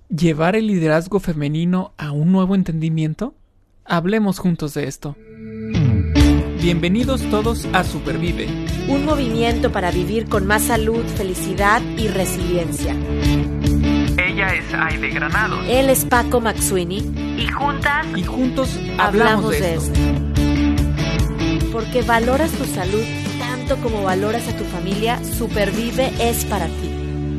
¿Llevar el liderazgo femenino a un nuevo entendimiento? Hablemos juntos de esto. Bienvenidos todos a Supervive. Un movimiento para vivir con más salud, felicidad y resiliencia. Ella es Aide Granados. Él es Paco Maxuini. Y juntos hablamos de esto. Porque valoras tu salud tanto como valoras a tu familia, Supervive es para ti.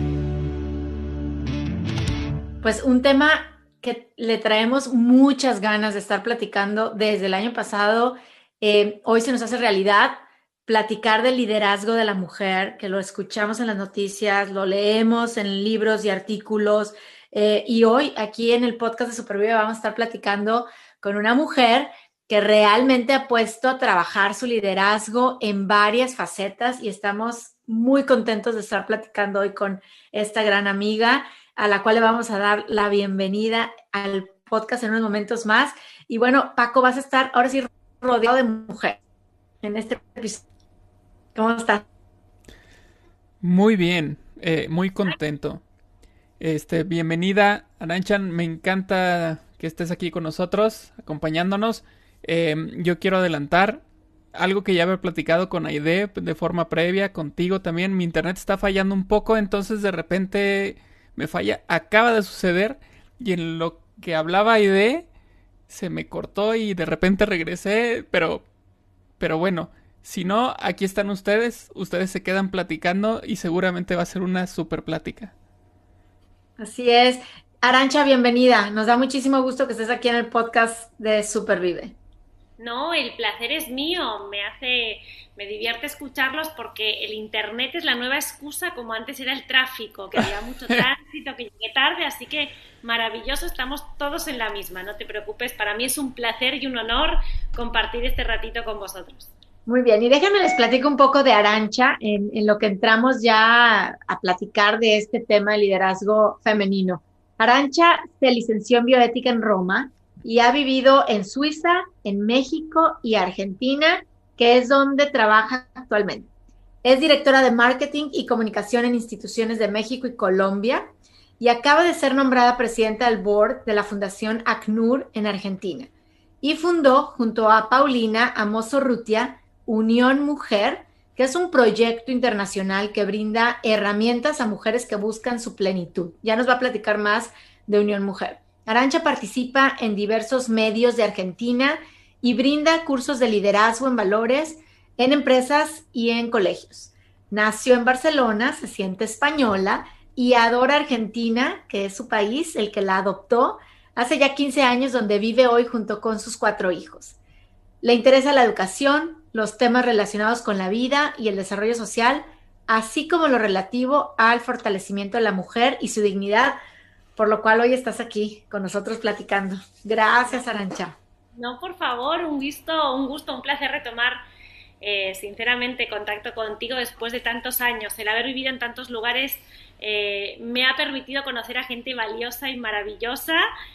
Pues un tema que le traemos muchas ganas de estar platicando desde el año pasado. Hoy se nos hace realidad platicar del liderazgo de la mujer, que lo escuchamos en las noticias, lo leemos en libros y artículos. Y hoy aquí en el podcast de Supervive vamos a estar platicando con una mujer que realmente ha puesto a trabajar su liderazgo en varias facetas y estamos muy contentos de estar platicando hoy con esta gran amiga, a la cual le vamos a dar la bienvenida al podcast en unos momentos más. Y bueno, Paco, vas a estar ahora sí rodeado de mujeres en este episodio. ¿Cómo estás? Muy bien, muy contento. Bienvenida, Arantxa, me encanta que estés aquí con nosotros, acompañándonos. Yo quiero adelantar algo que ya había platicado con Aide de forma previa, contigo también. Mi internet está fallando un poco, entonces de repente me falla. Acaba de suceder y en lo que hablaba Aide se me cortó y de repente regresé, pero bueno, si no, aquí están ustedes se quedan platicando y seguramente va a ser una super plática. Así es. Arantxa, bienvenida. Nos da muchísimo gusto que estés aquí en el podcast de Supervive. No, el placer es mío, me divierte escucharlos porque el internet es la nueva excusa, como antes era el tráfico, que había mucho tránsito, que llegué tarde, así que maravilloso, estamos todos en la misma, no te preocupes, para mí es un placer y un honor compartir este ratito con vosotros. Muy bien, y déjenme les platico un poco de Arantxa en lo que entramos ya a platicar de este tema de liderazgo femenino. Arantxa se licenció en bioética en Roma y ha vivido en Suiza, en México y Argentina, que es donde trabaja actualmente. Es directora de marketing y comunicación en instituciones de México y Colombia y acaba de ser nombrada presidenta del board de la Fundación ACNUR en Argentina. Y fundó, junto a Paulina Amoso Rutia, Unión Mujer, que es un proyecto internacional que brinda herramientas a mujeres que buscan su plenitud. Ya nos va a platicar más de Unión Mujer. Arantxa participa en diversos medios de Argentina y brinda cursos de liderazgo en valores en empresas y en colegios. Nació en Barcelona, se siente española y adora Argentina, que es su país, el que la adoptó hace ya 15 años, donde vive hoy junto con sus 4 hijos. Le interesa la educación, los temas relacionados con la vida y el desarrollo social, así como lo relativo al fortalecimiento de la mujer y su dignidad, por lo cual hoy estás aquí con nosotros platicando. Gracias, Arantxa. No, por favor, un gusto, un placer retomar sinceramente contacto contigo después de tantos años. El haber vivido en tantos lugares me ha permitido conocer a gente valiosa y maravillosa.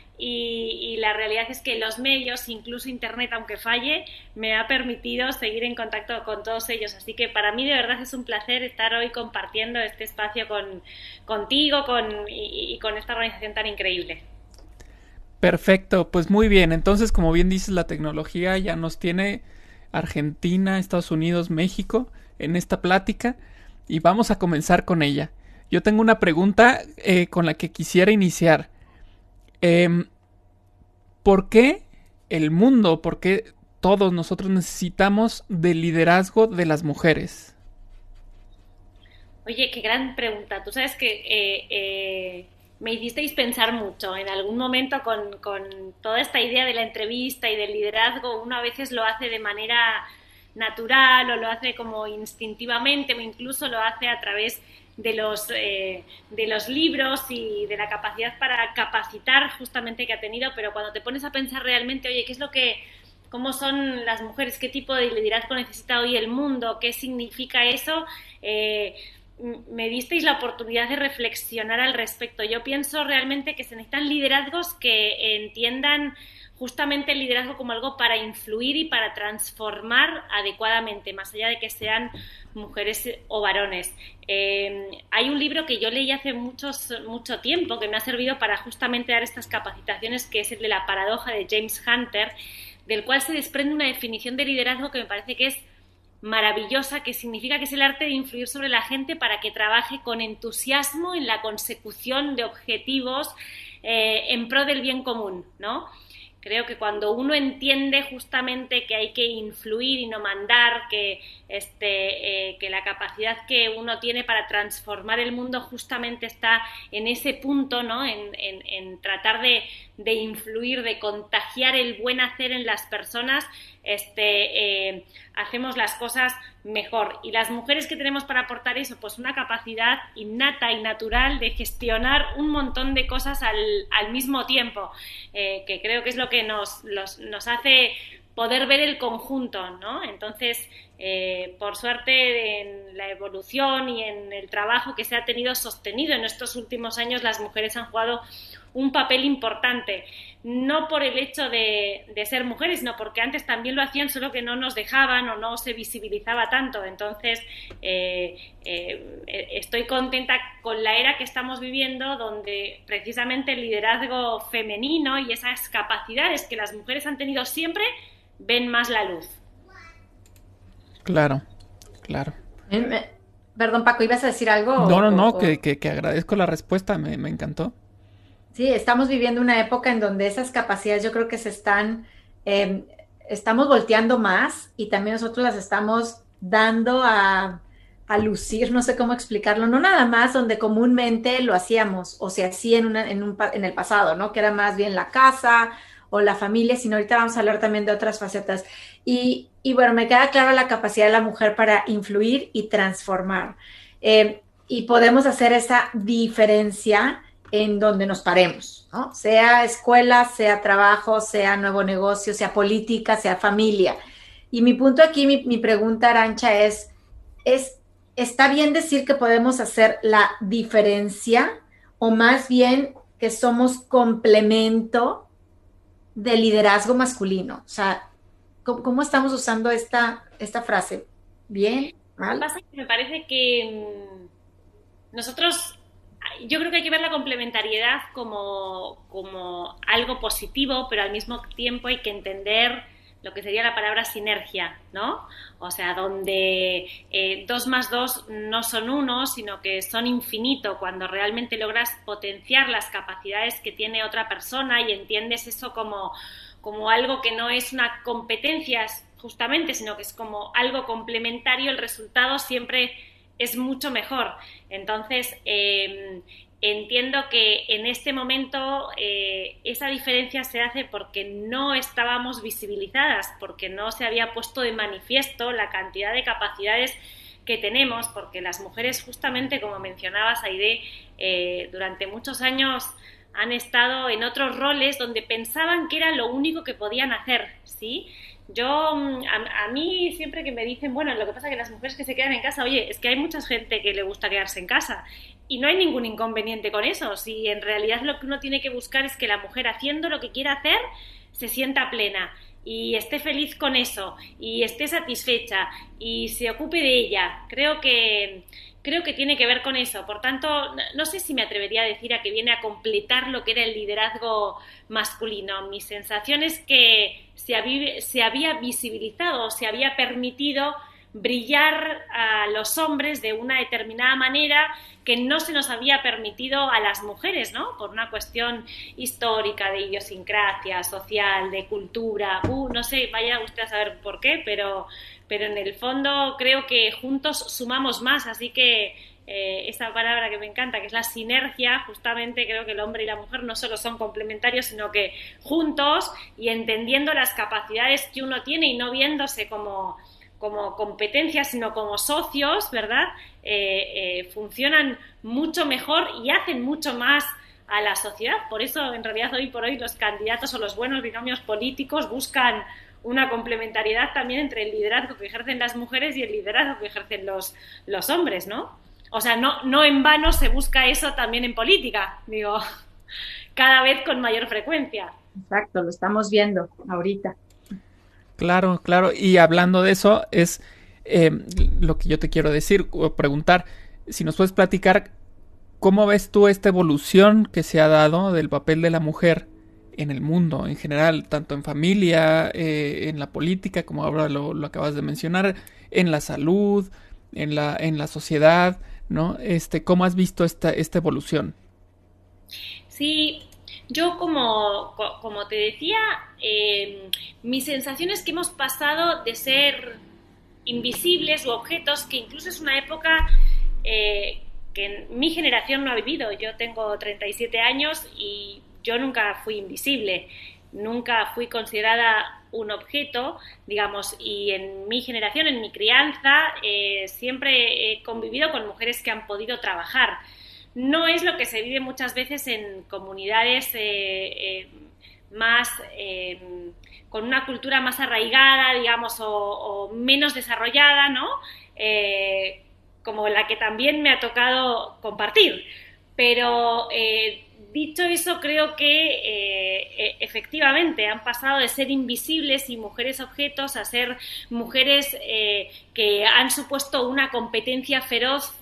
Y la realidad es que los medios, incluso internet, aunque falle, me ha permitido seguir en contacto con todos ellos. Así que para mí de verdad es un placer estar hoy compartiendo este espacio contigo y con esta organización tan increíble. Perfecto, pues muy bien. Entonces, como bien dices, la tecnología ya nos tiene Argentina, Estados Unidos, México en esta plática y vamos a comenzar con ella. Yo tengo una pregunta con la que quisiera iniciar. ¿Por qué el mundo, por qué todos nosotros necesitamos del liderazgo de las mujeres? Oye, qué gran pregunta. Tú sabes que me hicisteis pensar mucho. En algún momento con toda esta idea de la entrevista y del liderazgo, uno a veces lo hace de manera natural o lo hace como instintivamente o incluso lo hace a través de los libros y de la capacidad para capacitar justamente que ha tenido, pero cuando te pones a pensar realmente, oye, cómo son las mujeres, qué tipo de liderazgo necesita hoy el mundo, qué significa eso, me disteis la oportunidad de reflexionar al respecto. Yo pienso realmente que se necesitan liderazgos que entiendan justamente el liderazgo como algo para influir y para transformar adecuadamente, más allá de que sean mujeres o varones. Hay un libro que yo leí hace mucho tiempo que me ha servido para justamente dar estas capacitaciones, que es el de La paradoja de James Hunter, del cual se desprende una definición de liderazgo que me parece que es maravillosa, que significa que es el arte de influir sobre la gente para que trabaje con entusiasmo en la consecución de objetivos en pro del bien común, ¿no? Creo que cuando uno entiende justamente que hay que influir y no mandar, que la capacidad que uno tiene para transformar el mundo justamente está en ese punto, ¿no? En tratar de influir, de contagiar el buen hacer en las personas, hacemos las cosas mejor. Y las mujeres que tenemos para aportar eso, pues una capacidad innata y natural de gestionar un montón de cosas al mismo tiempo, que creo que es lo que nos hace poder ver el conjunto, ¿no? Entonces, por suerte, en la evolución y en el trabajo que se ha tenido sostenido en estos últimos años, las mujeres han jugado un papel importante, no por el hecho de ser mujeres, sino porque antes también lo hacían, solo que no nos dejaban o no se visibilizaba tanto. Entonces, estoy contenta con la era que estamos viviendo, donde precisamente el liderazgo femenino y esas capacidades que las mujeres han tenido siempre ven más la luz. Claro. Perdón, Paco, ¿ibas a decir algo? No, que agradezco la respuesta, me encantó. Sí, estamos viviendo una época en donde esas capacidades yo creo que estamos volteando más, y también nosotros las estamos dando a lucir, no sé cómo explicarlo, no nada más donde comúnmente lo hacíamos o se hacía en el pasado, ¿no? Que era más bien la casa o la familia, sino ahorita vamos a hablar también de otras facetas. Y bueno, me queda clara la capacidad de la mujer para influir y transformar. Y podemos hacer esa diferencia en donde nos paremos, ¿no? Sea escuela, sea trabajo, sea nuevo negocio, sea política, sea familia. Y mi punto aquí, mi pregunta, Arantxa, ¿está bien decir que podemos hacer la diferencia, o más bien que somos complemento del liderazgo masculino? O sea, ¿cómo estamos usando esta frase? ¿Bien? ¿Mal? Lo que pasa es que me parece que nosotros... Yo creo que hay que ver la complementariedad como algo positivo, pero al mismo tiempo hay que entender lo que sería la palabra sinergia, ¿no? O sea, donde 2 más 2 no son 1, sino que son infinito, cuando realmente logras potenciar las capacidades que tiene otra persona y entiendes eso como algo que no es una competencia justamente, sino que es como algo complementario, el resultado siempre es mucho mejor. Entonces, entiendo que en este momento esa diferencia se hace porque no estábamos visibilizadas, porque no se había puesto de manifiesto la cantidad de capacidades que tenemos, porque las mujeres, justamente como mencionabas, Aide, durante muchos años han estado en otros roles donde pensaban que era lo único que podían hacer, ¿sí? Yo, a mí siempre que me dicen, bueno, lo que pasa es que las mujeres que se quedan en casa, oye, es que hay mucha gente que le gusta quedarse en casa y no hay ningún inconveniente con eso. Si en realidad lo que uno tiene que buscar es que la mujer, haciendo lo que quiera hacer, se sienta plena y esté feliz con eso y esté satisfecha y se ocupe de ella. Creo que tiene que ver con eso. Por tanto, no sé si me atrevería a decir a que viene a completar lo que era el liderazgo masculino. Mi sensación es que se había visibilizado, se había permitido brillar a los hombres de una determinada manera que no se nos había permitido a las mujeres, ¿no? Por una cuestión histórica, de idiosincrasia, social, de cultura, no sé, vaya usted a saber por qué, pero en el fondo creo que juntos sumamos más, así que esa palabra que me encanta, que es la sinergia, justamente creo que el hombre y la mujer no solo son complementarios, sino que juntos y entendiendo las capacidades que uno tiene y no viéndose como competencias, sino como socios, ¿verdad? Funcionan mucho mejor y hacen mucho más a la sociedad. Por eso, en realidad, hoy por hoy los candidatos o los buenos binomios políticos buscan una complementariedad también entre el liderazgo que ejercen las mujeres y el liderazgo que ejercen los hombres, ¿no? O sea, no en vano se busca eso también en política, digo, cada vez con mayor frecuencia. Exacto, lo estamos viendo ahorita. Claro. Y hablando de eso, Eh, lo que yo te quiero decir o preguntar, si nos puedes platicar cómo ves tú esta evolución que se ha dado del papel de la mujer en el mundo en general, tanto en familia, en la política, como ahora lo acabas de mencionar, en la salud, en la sociedad, ¿no? ¿Cómo has visto esta evolución? Sí, yo como te decía, mi sensación es que hemos pasado de ser invisibles u objetos, que incluso es una época que mi generación no ha vivido. Yo tengo 37 años y yo nunca fui invisible, nunca fui considerada un objeto, digamos, y en mi generación, en mi crianza, siempre he convivido con mujeres que han podido trabajar. No es lo que se vive muchas veces en comunidades más con una cultura más arraigada, digamos, o menos desarrollada, ¿no? Como la que también me ha tocado compartir. Pero dicho eso, creo que efectivamente han pasado de ser invisibles y mujeres objetos a ser mujeres que han supuesto una competencia feroz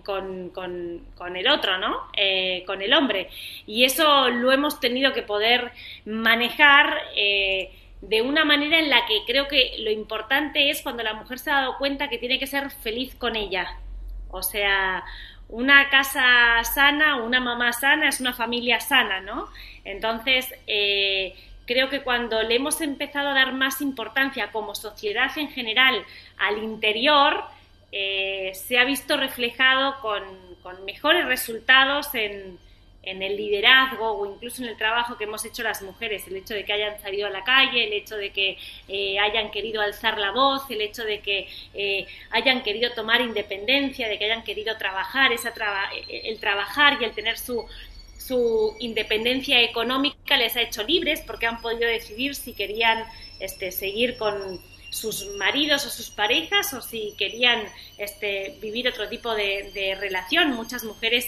con el otro, ¿no? Con el hombre. Y eso lo hemos tenido que poder manejar de una manera en la que creo que lo importante es cuando la mujer se ha dado cuenta que tiene que ser feliz con ella. O sea, una casa sana, una mamá sana es una familia sana, ¿no? Entonces, creo que cuando le hemos empezado a dar más importancia como sociedad en general al interior, se ha visto reflejado con mejores resultados en el liderazgo o incluso en el trabajo que hemos hecho las mujeres, el hecho de que hayan salido a la calle, el hecho de que hayan querido alzar la voz, el hecho de que hayan querido tomar independencia, de que hayan querido trabajar, el trabajar y el tener su independencia económica les ha hecho libres porque han podido decidir si querían seguir con sus maridos o sus parejas o si querían vivir otro tipo de relación. Muchas mujeres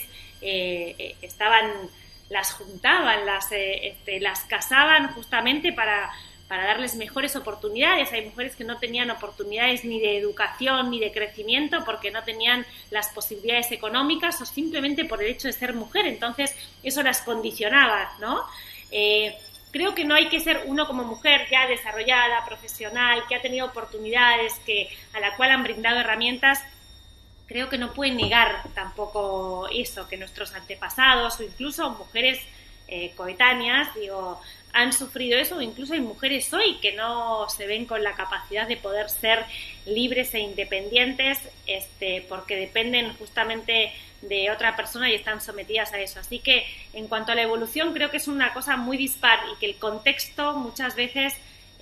las juntaban, las casaban justamente para darles mejores oportunidades. Hay mujeres que no tenían oportunidades ni de educación ni de crecimiento porque no tenían las posibilidades económicas o simplemente por el hecho de ser mujer, entonces eso las condicionaba, ¿no? Creo que no hay que ser uno como mujer ya desarrollada, profesional, que ha tenido oportunidades, a la cual han brindado herramientas. Creo que no pueden negar tampoco eso, que nuestros antepasados o incluso mujeres coetáneas, han sufrido eso, o incluso hay mujeres hoy que no se ven con la capacidad de poder ser libres e independientes porque dependen justamente de otra persona y están sometidas a eso. Así que en cuanto a la evolución creo que es una cosa muy dispar y que el contexto muchas veces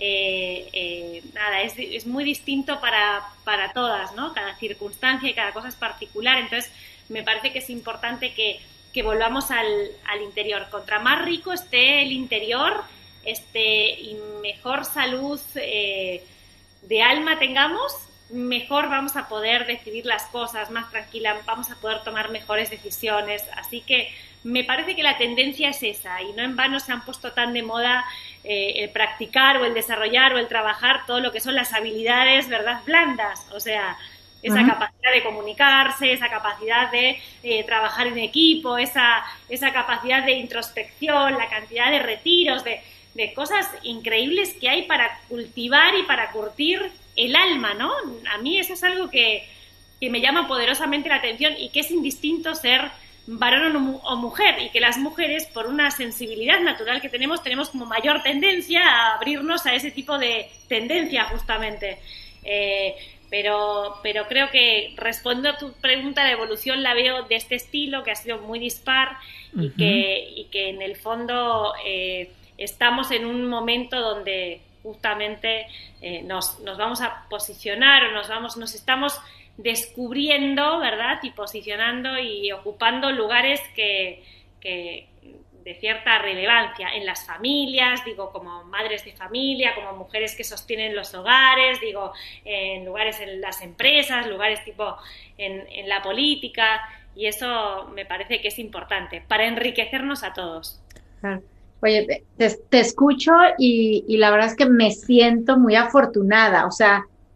es muy distinto para todas, ¿no? Cada circunstancia y cada cosa es particular, entonces me parece que es importante que volvamos al interior. Contra más rico esté el interior y mejor salud de alma tengamos, mejor vamos a poder decidir las cosas, más tranquila, vamos a poder tomar mejores decisiones. Así que me parece que la tendencia es esa, y no en vano se han puesto tan de moda el practicar o el desarrollar o el trabajar todo lo que son las habilidades, ¿verdad?, blandas. O sea, esa capacidad de comunicarse, esa capacidad de trabajar en equipo, esa capacidad de introspección, la cantidad de retiros, de cosas increíbles que hay para cultivar y para curtir el alma, ¿no? A mí eso es algo que me llama poderosamente la atención y que es indistinto ser varón o mujer, y que las mujeres, por una sensibilidad natural que tenemos como mayor tendencia a abrirnos a ese tipo de tendencia justamente. Pero creo que respondo a tu pregunta, la evolución la veo de este estilo, que ha sido muy dispar y que en el fondo estamos en un momento donde justamente nos vamos a posicionar o nos estamos descubriendo, ¿verdad?, y posicionando y ocupando lugares que de cierta relevancia en las familias, como madres de familia, como mujeres que sostienen los hogares, en lugares en las empresas, lugares en la política, y eso me parece que es importante para enriquecernos a todos. Claro. Oye, te escucho y la verdad es que me siento muy afortunada, o sea,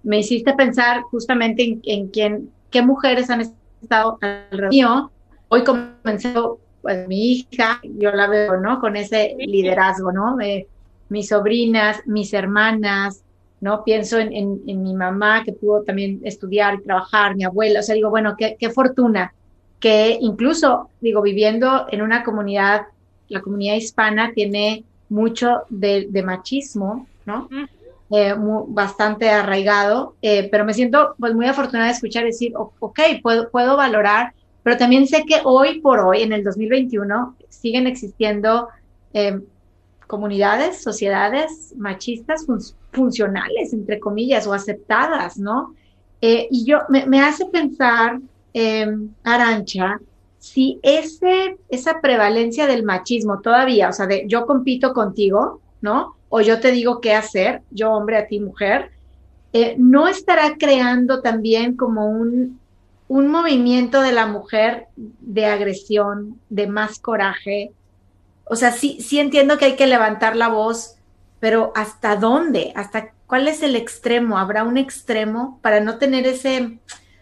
me hiciste pensar justamente en qué mujeres han estado alrededor mío. Hoy comenzó, pues, mi hija, yo la veo, ¿no? Con ese liderazgo, ¿no? Mis sobrinas, mis hermanas, ¿no? Pienso en mi mamá, que pudo también estudiar y trabajar, mi abuela, o sea, digo, bueno, qué fortuna, que incluso, digo, viviendo en una comunidad, la comunidad hispana tiene mucho de machismo, ¿no? Bastante arraigado, pero me siento pues muy afortunada de escuchar decir, ok, puedo valorar, pero también sé que hoy por hoy, en el 2021, siguen existiendo comunidades, sociedades machistas funcionales, entre comillas, o aceptadas, ¿no? Y me hace pensar, Arancha, si esa prevalencia del machismo todavía, o sea, de yo compito contigo, ¿no? O yo te digo qué hacer, yo hombre a ti mujer, no estará creando también como un movimiento de la mujer de agresión, de más coraje. O sea, sí entiendo que hay que levantar la voz, pero ¿hasta dónde? ¿Hasta cuál es el extremo? ¿Habrá un extremo para no tener ese,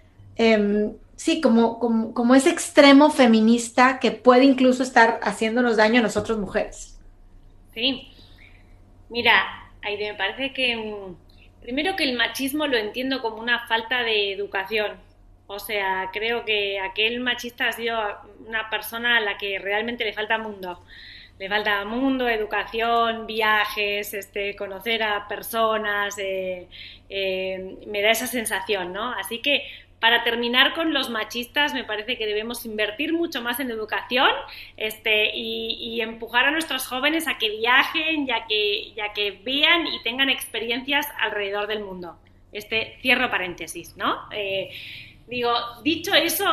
sí, como ese extremo feminista que puede incluso estar haciéndonos daño a nosotros mujeres? Sí, mira, Aide, me parece que primero que el machismo lo entiendo como una falta de educación. O sea, creo que aquel machista ha sido una persona a la que realmente le falta mundo. Le falta mundo, educación, viajes, conocer a personas, me da esa sensación, ¿no? Así que para terminar con los machistas, me parece que debemos invertir mucho más en educación y empujar a nuestros jóvenes a que viajen, ya que vean y tengan experiencias alrededor del mundo. Cierro paréntesis, ¿no? Dicho eso,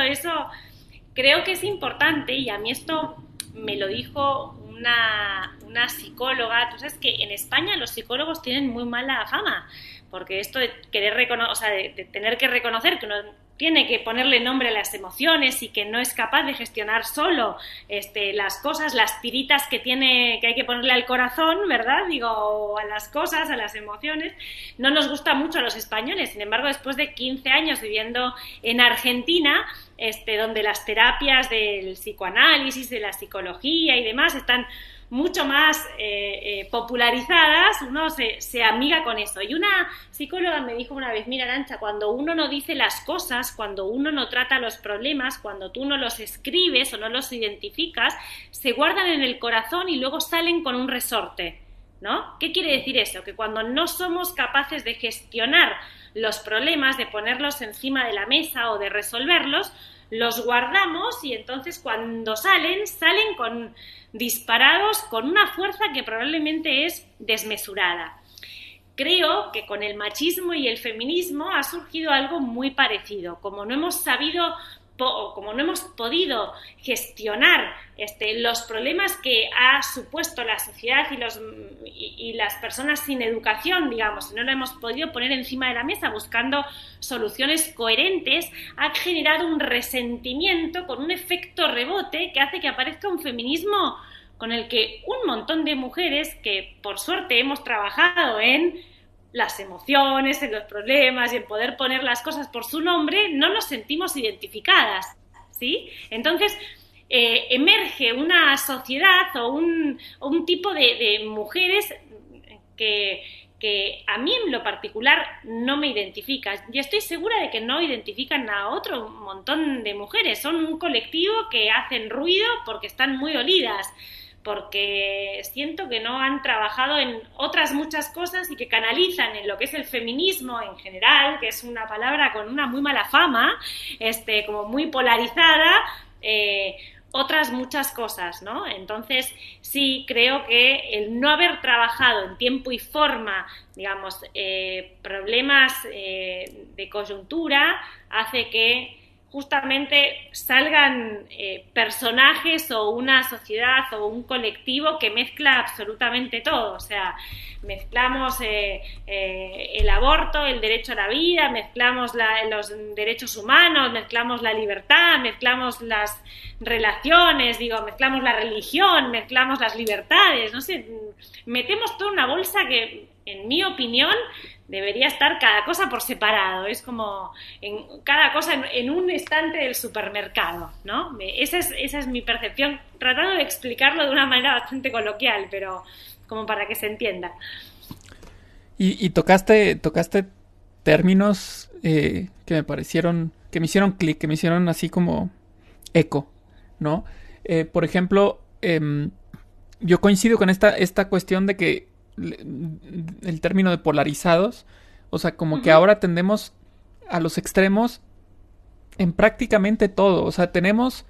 creo que es importante, y a mí esto me lo dijo una psicóloga. Tú sabes que en España los psicólogos tienen muy mala fama, porque esto de querer de tener que reconocer que uno tiene que ponerle nombre a las emociones y que no es capaz de gestionar solo las cosas, las tiritas que hay que ponerle al corazón, ¿verdad? Digo, a las cosas, a las emociones. No nos gusta mucho a los españoles. Sin embargo, después de 15 años viviendo en Argentina, donde las terapias del psicoanálisis, de la psicología y demás están mucho más popularizadas, uno se amiga con eso. Y una psicóloga me dijo una vez, mira, Arancha, cuando uno no dice las cosas, cuando uno no trata los problemas, cuando tú no los escribes o no los identificas, se guardan en el corazón y luego salen con un resorte, ¿no? ¿Qué quiere decir eso? Que cuando no somos capaces de gestionar los problemas, de ponerlos encima de la mesa o de resolverlos, los guardamos y entonces cuando salen disparados con una fuerza que probablemente es desmesurada. Creo que con el machismo y el feminismo ha surgido algo muy parecido. Como no hemos podido gestionar los problemas que ha supuesto la sociedad y las personas sin educación, digamos, no lo hemos podido poner encima de la mesa buscando soluciones coherentes, ha generado un resentimiento con un efecto rebote que hace que aparezca un feminismo con el que un montón de mujeres que por suerte hemos trabajado en las emociones, en los problemas y en poder poner las cosas por su nombre, no nos sentimos identificadas, ¿sí? Entonces, emerge una sociedad o un tipo de mujeres que a mí en lo particular no me identifican. Y estoy segura de que no identifican a otro montón de mujeres. Son un colectivo que hacen ruido porque están muy dolidas, porque siento que no han trabajado en otras muchas cosas y que canalizan en lo que es el feminismo en general, que es una palabra con una muy mala fama, como muy polarizada, otras muchas cosas, ¿no? Entonces, sí creo que el no haber trabajado en tiempo y forma, digamos, problemas de coyuntura, hace que justamente salgan personajes o una sociedad o un colectivo que mezcla absolutamente todo. O sea, mezclamos el aborto, el derecho a la vida, mezclamos los derechos humanos, mezclamos la libertad, mezclamos las relaciones, mezclamos la religión, mezclamos las libertades, no sé, metemos toda una bolsa que en mi opinión, debería estar cada cosa por separado. Es como cada cosa en un estante del supermercado, ¿no? Esa es mi percepción, tratando de explicarlo de una manera bastante coloquial, pero como para que se entienda. Y tocaste términos que me hicieron clic, que me hicieron así como eco, ¿no? Por ejemplo, yo coincido con esta cuestión de que el término de polarizados, o sea, como que ahora tendemos a los extremos en prácticamente todo. O sea, tenemos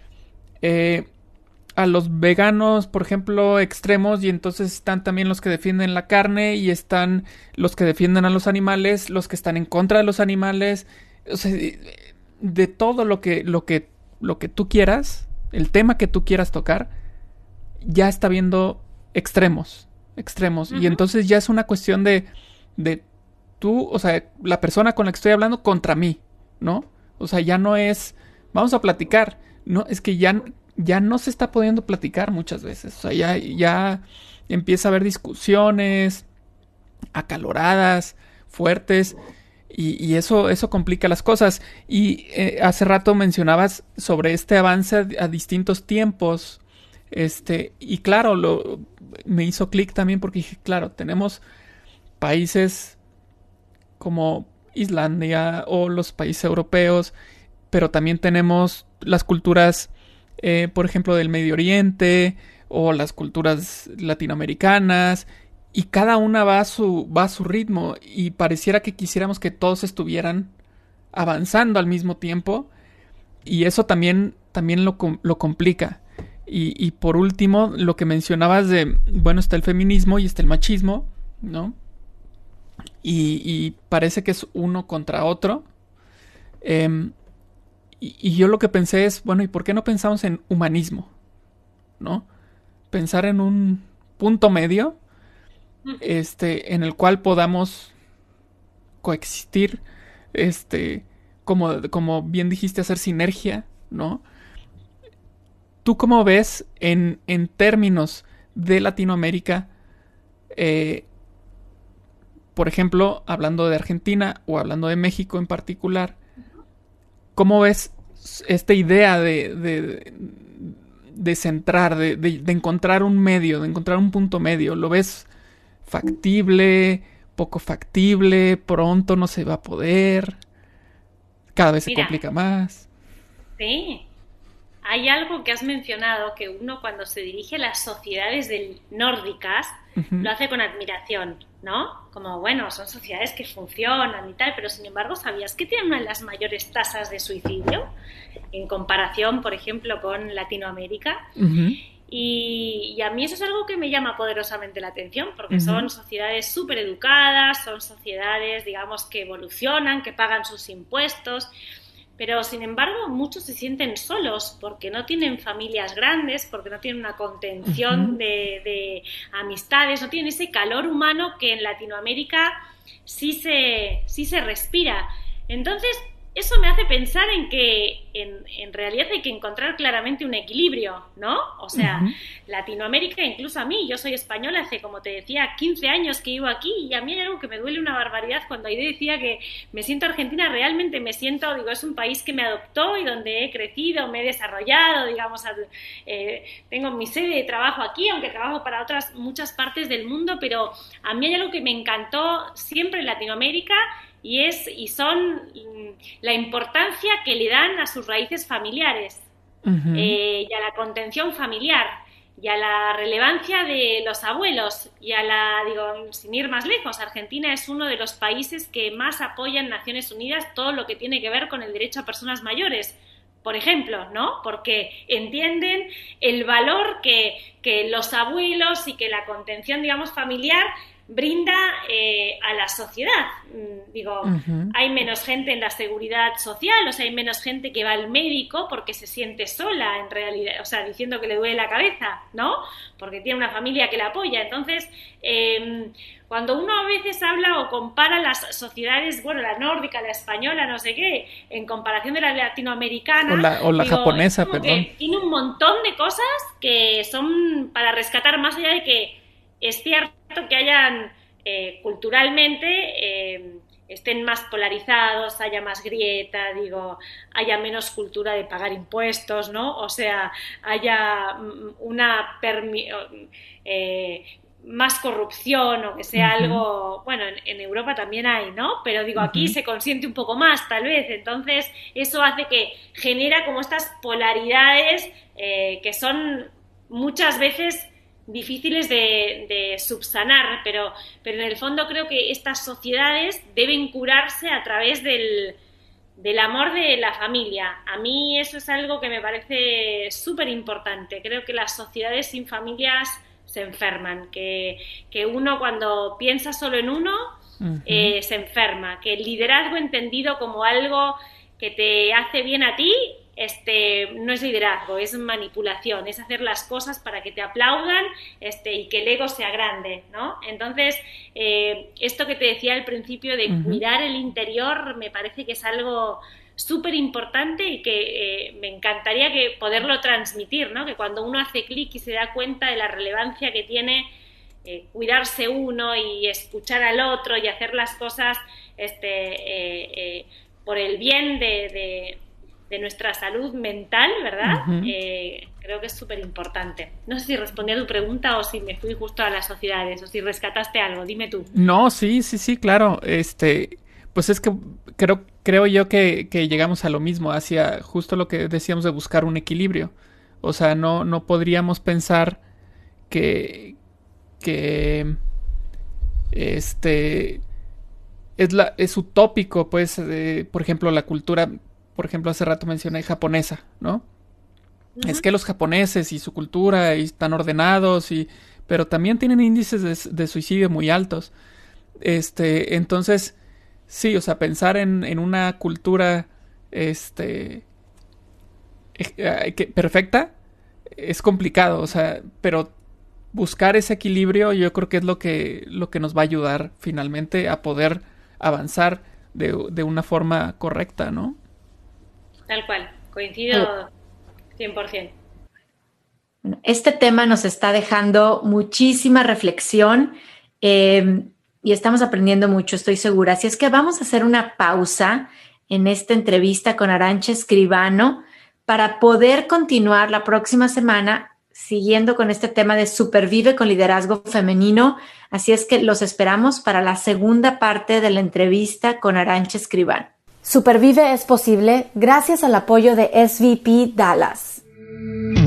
a los veganos, por ejemplo, extremos, y entonces están también los que defienden la carne, y están los que defienden a los animales, los que están en contra de los animales. O sea, de todo lo que tú quieras, el tema que tú quieras tocar, ya está viendo extremos. Y entonces ya es una cuestión de tú, o sea, la persona con la que estoy hablando contra mí, ¿no? O sea, ya no es, vamos a platicar, no, es que ya no se está pudiendo platicar muchas veces. O sea, ya empieza a haber discusiones acaloradas, fuertes, y eso complica las cosas. Y hace rato mencionabas sobre este avance a distintos tiempos. Y claro, me hizo clic también porque dije, claro, tenemos países como Islandia o los países europeos, pero también tenemos las culturas, por ejemplo, del Medio Oriente, o las culturas latinoamericanas, y cada una va a su ritmo, y pareciera que quisiéramos que todos estuvieran avanzando al mismo tiempo, y eso también lo complica. Y por último, lo que mencionabas de, bueno, está el feminismo y está el machismo, ¿no? Y parece que es uno contra otro. Y yo lo que pensé es, bueno, ¿y por qué no pensamos en humanismo? ¿No? Pensar en un punto medio, en el cual podamos coexistir, como bien dijiste, hacer sinergia, ¿no? ¿Tú cómo ves en términos de Latinoamérica, por ejemplo, hablando de Argentina o hablando de México en particular, cómo ves esta idea de centrar, de encontrar un medio, de encontrar un punto medio? ¿Lo ves factible, poco factible, pronto no se va a poder, cada vez se complica más? Sí. Hay algo que has mencionado, que uno cuando se dirige a las sociedades nórdicas lo hace con admiración, ¿no? Como, bueno, son sociedades que funcionan y tal, pero sin embargo, ¿sabías que tienen una de las mayores tasas de suicidio en comparación, por ejemplo, con Latinoamérica? Y a mí eso es algo que me llama poderosamente la atención, porque son sociedades súper educadas, son sociedades, digamos, que evolucionan, que pagan sus impuestos. Pero, sin embargo, muchos se sienten solos porque no tienen familias grandes, porque no tienen una contención de amistades, no tienen ese calor humano que en Latinoamérica sí se respira. Entonces, eso me hace pensar en que en realidad hay que encontrar claramente un equilibrio, ¿no? O sea, Latinoamérica, incluso a mí, yo soy española, hace, como te decía, 15 años que vivo aquí, y a mí hay algo que me duele una barbaridad cuando Aide decía que me siento argentina. Realmente me siento, digo, es un país que me adoptó y donde he crecido, me he desarrollado, digamos, tengo mi sede de trabajo aquí, aunque trabajo para muchas partes del mundo, pero a mí hay algo que me encantó siempre en Latinoamérica, y son la importancia que le dan a sus raíces familiares, y a la contención familiar, y a la relevancia de los abuelos, y digo, sin ir más lejos, Argentina es uno de los países que más apoya en Naciones Unidas todo lo que tiene que ver con el derecho a personas mayores, por ejemplo, ¿no? Porque entienden el valor que los abuelos y que la contención, digamos, familiar brinda a la sociedad. Digo, hay menos gente en la seguridad social, o sea, hay menos gente que va al médico porque se siente sola, en realidad, o sea, diciendo que le duele la cabeza, ¿no? Porque tiene una familia que la apoya. Entonces, cuando uno a veces habla o compara las sociedades, bueno, la nórdica, la española, no sé qué, en comparación de la latinoamericana, o la japonesa, perdón, que tiene un montón de cosas que son para rescatar, más allá de que es cierto que hayan culturalmente estén más polarizados, haya más grieta, haya menos cultura de pagar impuestos, ¿no? O sea, haya más corrupción, o que sea algo, bueno, en Europa también hay, ¿no? Pero aquí se consiente un poco más, tal vez. Entonces, eso hace que genera como estas polaridades que son muchas veces difíciles de subsanar, pero en el fondo creo que estas sociedades deben curarse a través del amor de la familia. A mí eso es algo que me parece súper importante. Creo que las sociedades sin familias se enferman, que uno cuando piensa solo en uno se enferma, que el liderazgo entendido como algo que te hace bien a ti no es liderazgo, es manipulación, es hacer las cosas para que te aplaudan y que el ego sea grande, ¿no? Entonces, esto que te decía al principio de cuidar el interior me parece que es algo súper importante y que me encantaría poderlo transmitir, ¿no? Que cuando uno hace clic y se da cuenta de la relevancia que tiene cuidarse uno y escuchar al otro y hacer las cosas por el bien de nuestra salud mental, ¿verdad? Creo que es súper importante. No sé si respondí a tu pregunta o si me fui justo a las sociedades o si rescataste algo, dime tú. No, sí, claro. Pues es que creo yo que llegamos a lo mismo, hacia justo lo que decíamos de buscar un equilibrio. O sea, no podríamos pensar que es utópico, pues, por ejemplo, la cultura, por ejemplo, hace rato mencioné japonesa, ¿no? Es que los japoneses y su cultura están ordenados, pero también tienen índices de suicidio muy altos. Entonces, sí, o sea, pensar en una cultura perfecta es complicado, o sea, pero buscar ese equilibrio yo creo que es lo que nos va a ayudar finalmente a poder avanzar de una forma correcta, ¿no? Tal cual, coincido 100%. Bueno, este tema nos está dejando muchísima reflexión y estamos aprendiendo mucho, estoy segura. Así es que vamos a hacer una pausa en esta entrevista con Arantxa Escribano para poder continuar la próxima semana siguiendo con este tema de Supervive con liderazgo femenino. Así es que los esperamos para la segunda parte de la entrevista con Arantxa Escribano. Supervive es posible gracias al apoyo de SVP Dallas.